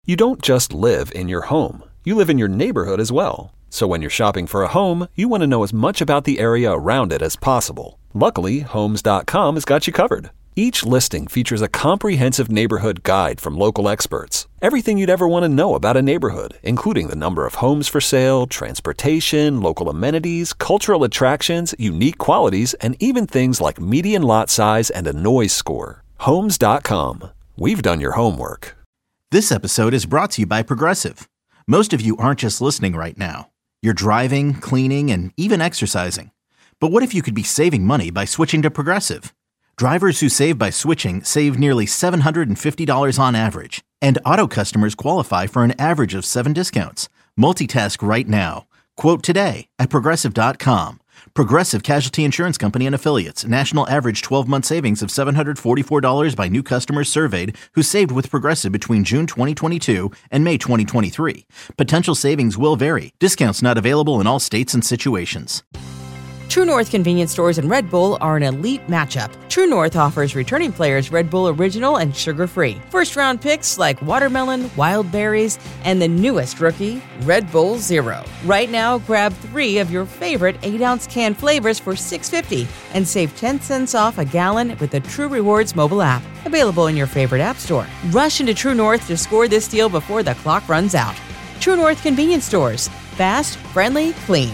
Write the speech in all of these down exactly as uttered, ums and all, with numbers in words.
You don't just live in your home. You live in your neighborhood as well. So when you're shopping for a home, you want to know as much about the area around it as possible. Luckily, Homes dot com has got you covered. Each listing features a comprehensive neighborhood guide from local experts. Everything you'd ever want to know about a neighborhood, including the number of homes for sale, transportation, local amenities, cultural attractions, unique qualities, and even things like median lot size and a noise score. Homes dot com. We've done your homework. This episode is brought to you by Progressive. Most of you aren't just listening right now. You're driving, cleaning, and even exercising. But what if you could be saving money by switching to Progressive? Drivers who save by switching save nearly seven hundred fifty dollars on average. And auto customers qualify for an average of seven discounts. Multitask right now. Quote today at Progressive dot com. Progressive Casualty Insurance Company and Affiliates. National average twelve-month savings of seven hundred forty-four dollars by new customers surveyed who saved with Progressive between June twenty twenty-two and May twenty twenty-three. Potential savings will vary. Discounts not available in all states and situations. True North convenience stores and Red Bull are an elite matchup. True North offers returning players Red Bull Original and sugar-free. First-round picks like watermelon, wild berries, and the newest rookie, Red Bull Zero. Right now, grab three of your favorite eight-ounce can flavors for six dollars and fifty cents and save ten cents off a gallon with the True Rewards mobile app. Available in your favorite app store. Rush into True North to score this deal before the clock runs out. True North convenience stores. Fast, friendly, clean.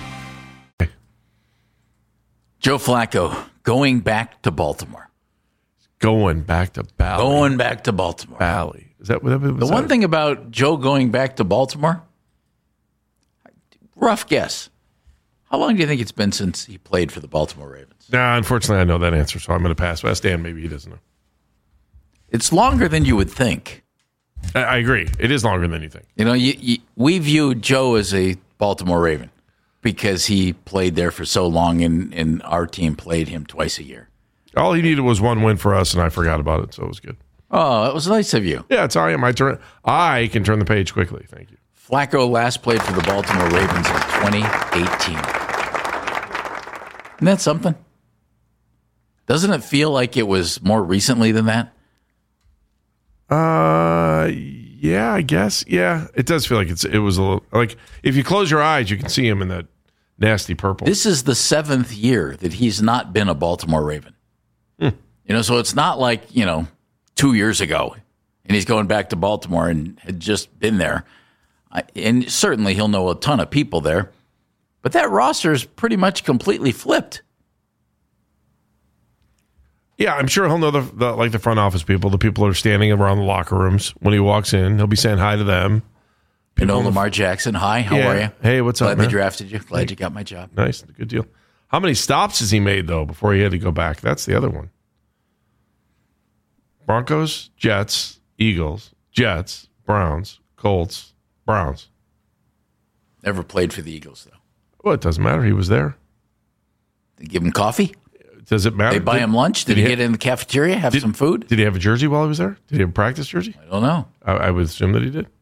Joe Flacco going back to Baltimore. Going back to Bally. Going back to Baltimore. Bally. Is that what that was? The one thing about Joe going back to Baltimore, rough guess. How long do you think it's been since he played for the Baltimore Ravens? Nah, unfortunately, I know that answer, so I'm going to pass. West Dan, maybe he doesn't know. It's longer than you would think. I, I agree. It is longer than you think. You know, you, you, we view Joe as a Baltimore Raven because he played there for so long, and, and our team played him twice a year. All he needed was one win for us, and I forgot about it, so it was good. Oh, that was nice of you. Yeah, it's all right. My turn. I can turn the page quickly. Thank you. Flacco last played for the Baltimore Ravens in twenty eighteen. Isn't that something? Doesn't it feel like it was more recently than that? Uh, yeah, I guess. Yeah, it does feel like it's. It was a little like if you close your eyes, you can see him in that nasty purple. This is the seventh year that he's not been a Baltimore Raven. Hmm. You know, so it's not like, you know, two years ago and he's going back to Baltimore and had just been there. I, and certainly he'll know a ton of people there. But that roster is pretty much completely flipped. Yeah, I'm sure he'll know the, the like the front office people, the people that are standing around the locker rooms when he walks in. He'll be saying hi to them. You know, Lamar Jackson. Hi, how yeah. are you? Hey, what's Glad up, Glad man? they drafted you. Glad you got my job. Nice, good deal. How many stops has he made though before he had to go back? That's the other one. Broncos, Jets, Eagles, Jets, Browns, Colts, Browns. Never played for the Eagles though. Well, it doesn't matter. He was there. They give him coffee. Does it matter? They buy did, him lunch. Did, did he, he get in the cafeteria, have did, some food? Did he have a jersey while he was there? Did he have a practice jersey? I don't know. I, I would assume that he did.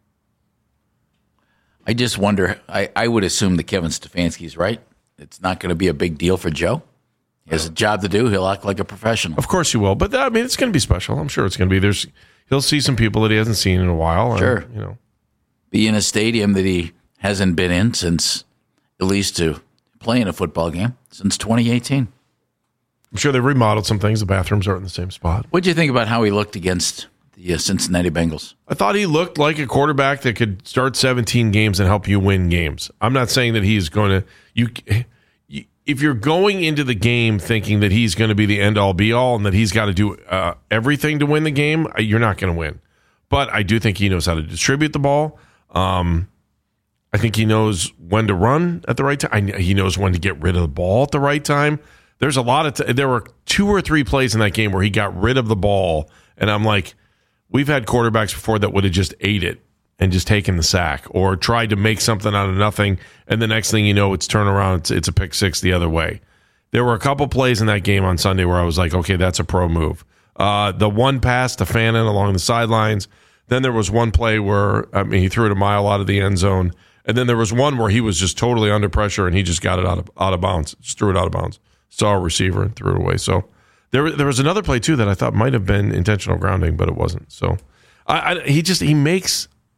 I just wonder. I, I would assume that Kevin Stefanski's right. It's not going to be a big deal for Joe. He has a job to do. He'll act like a professional. Of course he will. But, I mean, it's going to be special. I'm sure it's going to be. There's He'll see some people that he hasn't seen in a while. Sure. And, you know. Be in a stadium that he hasn't been in since, at least to play in a football game, since twenty eighteen. I'm sure they remodeled some things. The bathrooms aren't in the same spot. What did you think about how he looked against the uh, Cincinnati Bengals? I thought he looked like a quarterback that could start seventeen games and help you win games. I'm not saying that he's going to you. If you're going into the game thinking that he's going to be the end-all, be-all, and that he's got to do uh, everything to win the game, you're not going to win. But I do think he knows how to distribute the ball. Um, I think he knows when to run at the right time. I, he knows when to get rid of the ball at the right time. There's a lot of t- there were two or three plays in that game where he got rid of the ball, and I'm like, we've had quarterbacks before that would have just ate it and just taken the sack or tried to make something out of nothing, and the next thing you know, it's turn around, it's, it's a pick six the other way. There were a couple plays in that game on Sunday where I was like, okay, that's a pro move. Uh, the one pass to Fannin along the sidelines. Then there was one play where, I mean, he threw it a mile out of the end zone, and then there was one where he was just totally under pressure and he just got it out of out of bounds, just threw it out of bounds. Saw a receiver and threw it away. So there, there was another play too that I thought might have been intentional grounding, but it wasn't. So I, I, he just he makes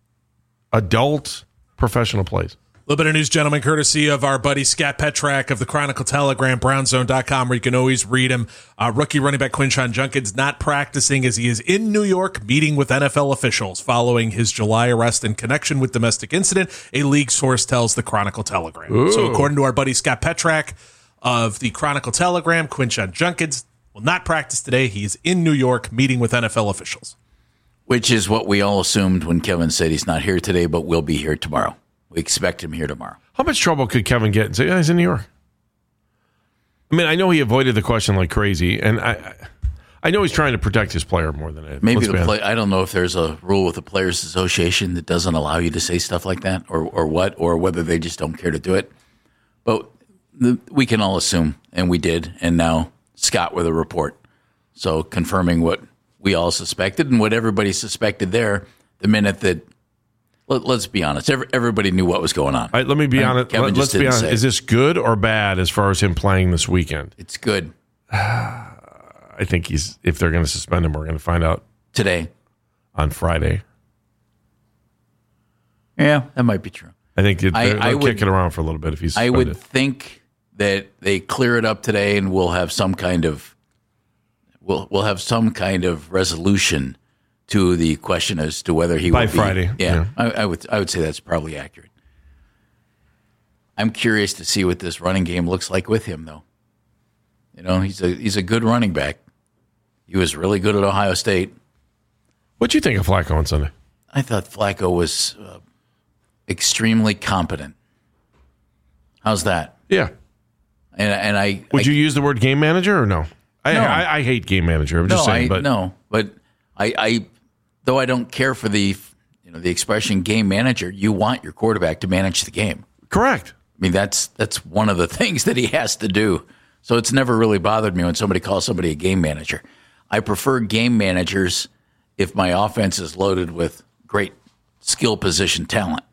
adult professional plays. A little bit of news, gentlemen, courtesy of our buddy Scott Petrak of the Chronicle Telegram, brown zone dot com, where you can always read him. Uh, rookie running back Quinshon Judkins not practicing as he is in New York meeting with N F L officials following his July arrest in connection with domestic incident, a league source tells the Chronicle Telegram. Ooh. So according to our buddy Scott Petrak of the Chronicle Telegram, Quinshon Judkins will not practice today. He is in New York meeting with N F L officials. Which is what we all assumed when Kevin said he's not here today, but will be here tomorrow. We expect him here tomorrow. How much trouble could Kevin get and say, oh, he's in New York? I mean, I know he avoided the question like crazy, and I I know he's trying to protect his player more than it. Maybe the play, I don't know if there's a rule with the Players Association that doesn't allow you to say stuff like that, or, or what, or whether they just don't care to do it. But the, we can all assume, and we did, and now Scott with a report. So confirming what we all suspected and what everybody suspected there the minute that, let, let's be honest, every, everybody knew what was going on. All right, let me be and honest. Kevin Let, let's be honest. Is this good or bad as far as him playing this weekend? It's good. I think he's. If they're going to suspend him, we're going to find out today on Friday. Yeah, that might be true. I think it, I, they'll I kick would, it around for a little bit if he's suspended. I would think that they clear it up today, and we'll have some kind of we'll we'll have some kind of resolution to the question as to whether he by will Friday. Be, yeah, yeah. I, I would I would say that's probably accurate. I'm curious to see what this running game looks like with him, though. You know, he's a he's a good running back. He was really good at Ohio State. What'd you think of Flacco on Sunday? I thought Flacco was uh, extremely competent. How's that? Yeah. And and I would I, you use the word game manager or no? I no. I, I hate game manager. I'm just no, saying, I, but no, but I, I though I don't care for the you know the expression game manager. You want your quarterback to manage the game. Correct. I mean that's that's one of the things that he has to do. So it's never really bothered me when somebody calls somebody a game manager. I prefer game managers if my offense is loaded with great skill position talent.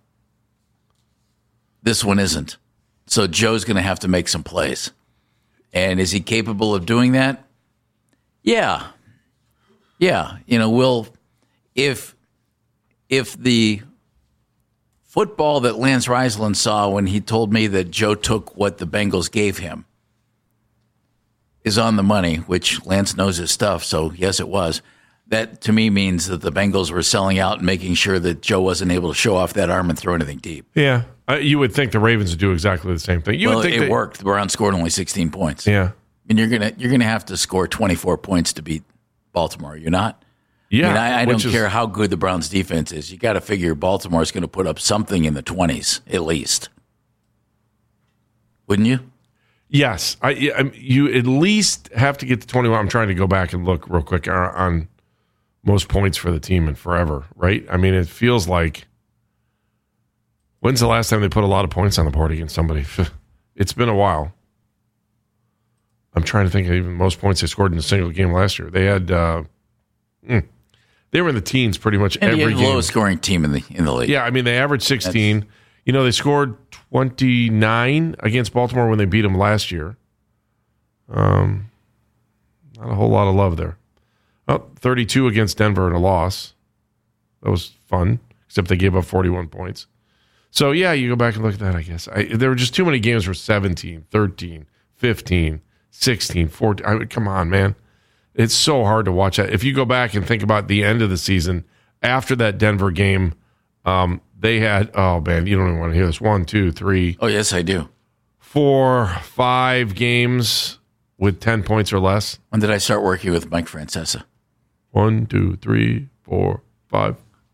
This one isn't. So Joe's going to have to make some plays. And is he capable of doing that? Yeah. Yeah. You know, we'll, if, if the football that Lance Reisland saw when he told me that Joe took what the Bengals gave him is on the money, which Lance knows his stuff, so yes, it was. That, to me, means that the Bengals were selling out and making sure that Joe wasn't able to show off that arm and throw anything deep. Yeah. Uh, you would think the Ravens would do exactly the same thing. You well, would think it they, worked. The Browns scored only sixteen points. Yeah. And you're gonna you're gonna have to score twenty-four points to beat Baltimore. You're not. Yeah. I mean, I, I don't is, care how good the Browns defense is. You got to figure Baltimore is going to put up something in the twenties at least. Wouldn't you? Yes. I, I you at least have to get to twenty-one. I'm trying to go back and look real quick on, on most points for the team in forever, right? I mean, it feels like, when's the last time they put a lot of points on the board against somebody? It's been a while. I'm trying to think of even most points they scored in a single game last year. They had, uh, mm, they were in the teens pretty much and every the game. lowest scoring team in the in the league. Yeah, I mean, they averaged sixteen. That's, you know, they scored twenty-nine against Baltimore when they beat them last year. Um, not a whole lot of love there. Oh, thirty-two against Denver in a loss. That was fun, except they gave up forty-one points. So, yeah, you go back and look at that, I guess. I, there were just too many games for seventeen, thirteen, fifteen, sixteen, fourteen. I mean, come on, man. It's so hard to watch that. If you go back and think about the end of the season, after that Denver game, um, they had, oh, man, you don't even want to hear this. One, two, three. Oh, yes, I do. Four, five games with ten points or less. When did I start working with Mike Francesa? One, two, three, four, five.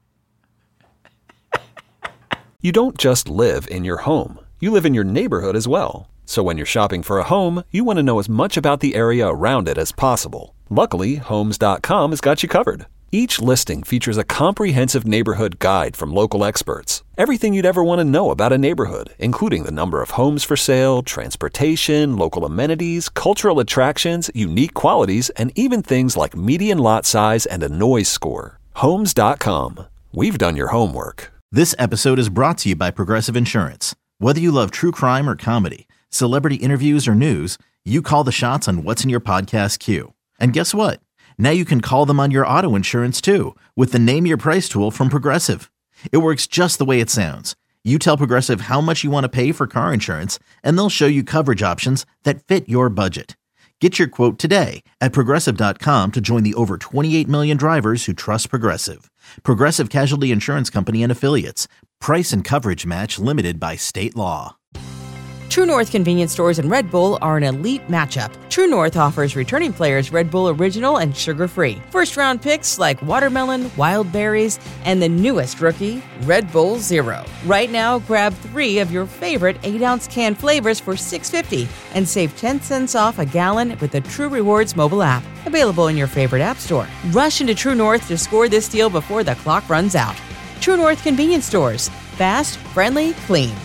You don't just live in your home. You live in your neighborhood as well. So when you're shopping for a home, you want to know as much about the area around it as possible. Luckily, Homes dot com has got you covered. Each listing features a comprehensive neighborhood guide from local experts. Everything you'd ever want to know about a neighborhood, including the number of homes for sale, transportation, local amenities, cultural attractions, unique qualities, and even things like median lot size and a noise score. Homes dot com. We've done your homework. This episode is brought to you by Progressive Insurance. Whether you love true crime or comedy, celebrity interviews or news, you call the shots on what's in your podcast queue. And guess what? Now you can call them on your auto insurance too with the Name Your Price tool from Progressive. It works just the way it sounds. You tell Progressive how much you want to pay for car insurance, and they'll show you coverage options that fit your budget. Get your quote today at Progressive dot com to join the over twenty-eight million drivers who trust Progressive. Progressive Casualty Insurance Company and Affiliates. Price and coverage match limited by state law. True North convenience stores and Red Bull are an elite matchup. True North offers returning players Red Bull Original and sugar-free. First-round picks like watermelon, wild berries, and the newest rookie, Red Bull Zero. Right now, grab three of your favorite eight ounce can flavors for six dollars and fifty cents and save ten cents off a gallon with the True Rewards mobile app. Available in your favorite app store. Rush into True North to score this deal before the clock runs out. True North convenience stores. Fast, friendly, clean.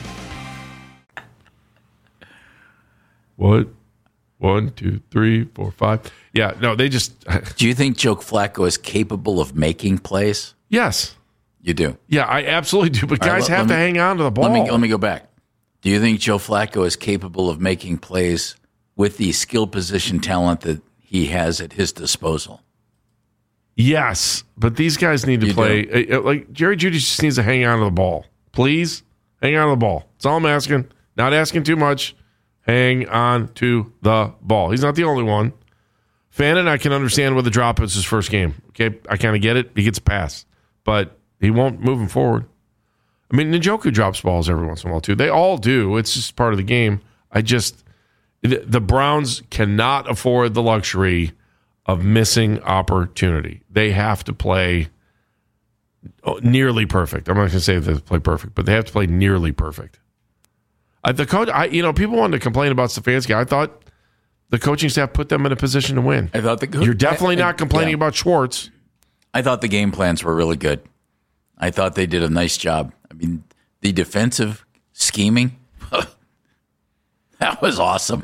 What? One, two, three, four, five. Yeah, no, they just. Do you think Joe Flacco is capable of making plays? Yes. You do? Yeah, I absolutely do. But All guys right, have me, to hang on to the ball. Let me, let me go back. Do you think Joe Flacco is capable of making plays with the skill position talent that he has at his disposal? Yes, but these guys need to You play. uh, Like Jerry Jeudy just needs to hang on to the ball. Please, hang on to the ball. That's all I'm asking. Not asking too much. Hang on to the ball. He's not the only one. Fannin, I can understand with the drop is his first game. Okay, I kind of get it. He gets a pass, but he won't move him forward. I mean, Njoku drops balls every once in a while too. They all do. It's just part of the game. I just the Browns cannot afford the luxury of missing opportunity. They have to play nearly perfect. I'm not going to say they play perfect, but they have to play nearly perfect. Uh, the coach, I, you know, people wanted to complain about Stefanski. I thought the coaching staff put them in a position to win. I thought the You're definitely not complaining yeah. about Schwartz. I thought the game plans were really good. I thought they did a nice job. I mean, the defensive scheming, that was awesome.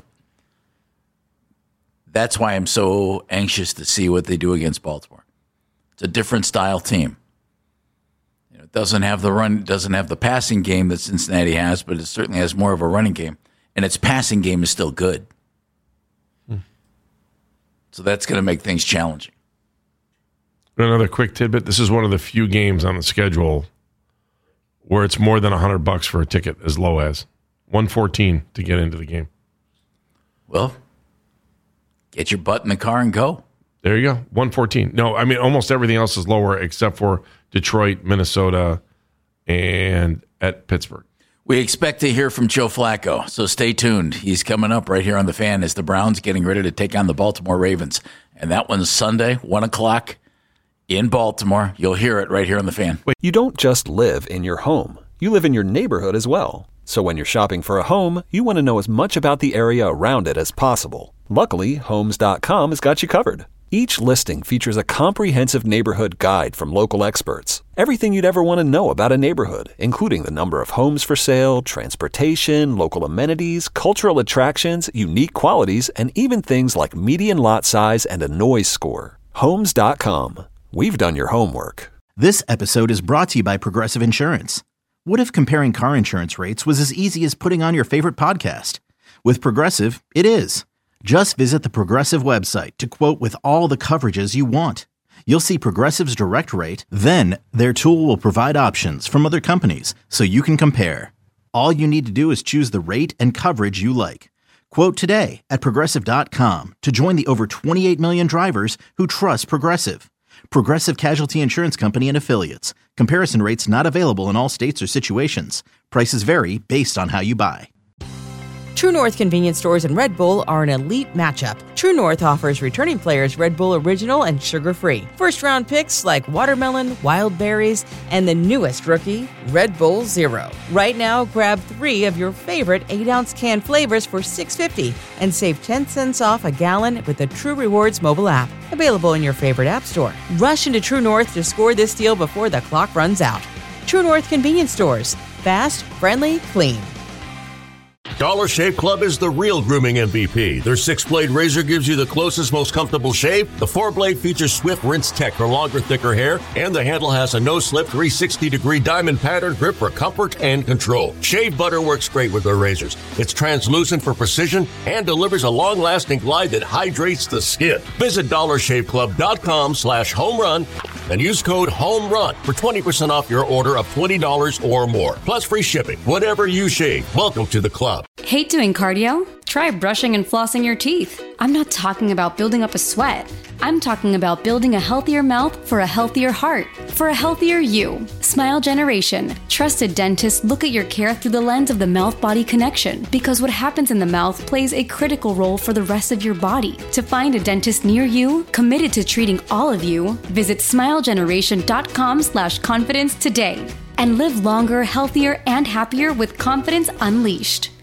That's why I'm so anxious to see what they do against Baltimore. It's a different style team. You know, it doesn't have the run, doesn't have the passing game that Cincinnati has, but it certainly has more of a running game, and its passing game is still good. Hmm. So that's going to make things challenging. Another quick tidbit. This is one of the few games on the schedule where it's more than one hundred bucks for a ticket, as low as one fourteen to get into the game. Well, get your butt in the car and go. There you go. one fourteen. No, I mean, almost everything else is lower except for Detroit, Minnesota, and at Pittsburgh. We expect to hear from Joe Flacco, so stay tuned. He's coming up right here on The Fan as the Browns getting ready to take on the Baltimore Ravens. And that one's Sunday, one o'clock in Baltimore. You'll hear it right here on The Fan. You don't just live in your home. You live in your neighborhood as well. So when you're shopping for a home, you want to know as much about the area around it as possible. Luckily, Homes dot com has got you covered. Each listing features a comprehensive neighborhood guide from local experts. Everything you'd ever want to know about a neighborhood, including the number of homes for sale, transportation, local amenities, cultural attractions, unique qualities, and even things like median lot size and a noise score. Homes dot com. We've done your homework. This episode is brought to you by Progressive Insurance. What if comparing car insurance rates was as easy as putting on your favorite podcast? With Progressive, it is. Just visit the Progressive website to quote with all the coverages you want. You'll see Progressive's direct rate, then their tool will provide options from other companies so you can compare. All you need to do is choose the rate and coverage you like. Quote today at Progressive dot com to join the over twenty-eight million drivers who trust Progressive. Progressive Casualty Insurance Company and Affiliates. Comparison rates not available in all states or situations. Prices vary based on how you buy. True North convenience stores and Red Bull are an elite matchup. True North offers returning players Red Bull Original and sugar-free. First-round picks like watermelon, wild berries, and the newest rookie, Red Bull Zero. Right now, grab three of your favorite eight ounce can flavors for six dollars and fifty cents and save ten cents off a gallon with the True Rewards mobile app. Available in your favorite app store. Rush into True North to score this deal before the clock runs out. True North convenience stores. Fast, friendly, clean. Dollar Shave Club is the real grooming M V P. Their six-blade razor gives you the closest, most comfortable shave. The four-blade features Swift Rinse Tech for longer, thicker hair. And the handle has a no-slip three hundred sixty degree diamond pattern grip for comfort and control. Shave butter works great with their razors. It's translucent for precision and delivers a long-lasting glide that hydrates the skin. Visit dollar shave club dot com slash home run Then use code HOMERUN for twenty percent off your order of twenty dollars or more. Plus free shipping. Whatever you shave, welcome to the club. Hate doing cardio? Try brushing and flossing your teeth. I'm not talking about building up a sweat. I'm talking about building a healthier mouth for a healthier heart, for a healthier you. Smile Generation. Trusted dentists look at your care through the lens of the mouth-body connection, because what happens in the mouth plays a critical role for the rest of your body. To find a dentist near you, committed to treating all of you, visit smilegeneration.com slash confidence today. And live longer, healthier, and happier with confidence unleashed.